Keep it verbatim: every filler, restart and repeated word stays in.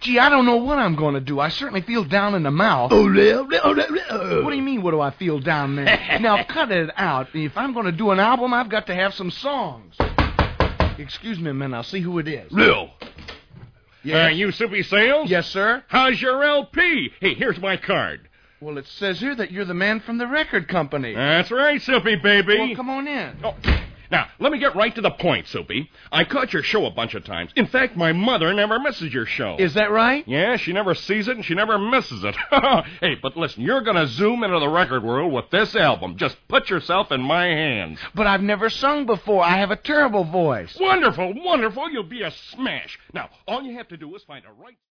Gee, I don't know what I'm going to do. I certainly feel down in the mouth. Oh, well, oh, well. What do you mean, what do I feel down there? Now, cut it out. If I'm going to do an album, I've got to have some songs. Excuse me a minute. I'll see who it is. Lil. Yeah. Uh, you Soupy Sales? Yes, sir. How's your L P? Hey, here's my card. Well, it says here that you're the man from the record company. That's right, Soupy, baby. Well, come on in. Oh. Now, let me get right to the point, Soupy. I caught your show a bunch of times. In fact, my mother never misses your show. Is that right? Yeah, she never sees it and she never misses it. Hey, but listen, you're going to zoom into the record world with this album. Just put yourself in my hands. But I've never sung before. I have a terrible voice. Wonderful, wonderful. You'll be a smash. Now, all you have to do is find a right...